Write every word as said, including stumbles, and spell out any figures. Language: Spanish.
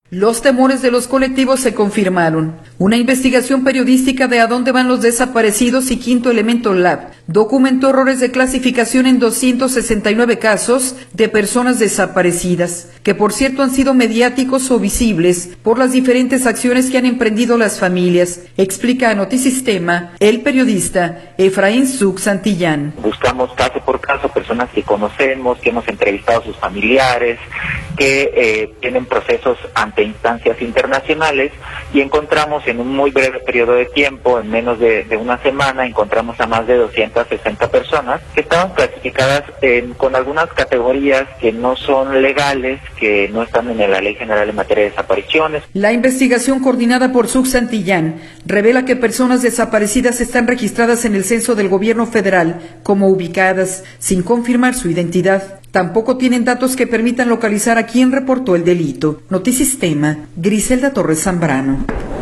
Los temores de los colectivos se confirmaron. Una investigación periodística de a dónde van los desaparecidos y Quinto Elemento Lab documentó errores de clasificación en doscientos sesenta y nueve casos de personas desaparecidas, que por cierto han sido mediáticos o visibles por las diferentes acciones que han emprendido las familias, explica a Notisistema el periodista Efraín Zuc Santillán. Buscamos caso por caso personas que conocemos, que hemos entrevistado a sus familiares, que eh, tienen procesos ante instancias internacionales, y encontramos en un muy breve periodo de tiempo, en menos de, de una semana, encontramos a más de doscientas sesenta personas que estaban clasificadas en, con algunas categorías que no son legales, que no están en la Ley General en materia de desapariciones. La investigación coordinada por Zuc Santillán revela que personas desaparecidas están registradas en el censo del gobierno federal como ubicadas, sin confirmar su identidad. Tampoco tienen datos que permitan localizar a quien reportó el delito. Notisistema, Griselda Torres Zambrano.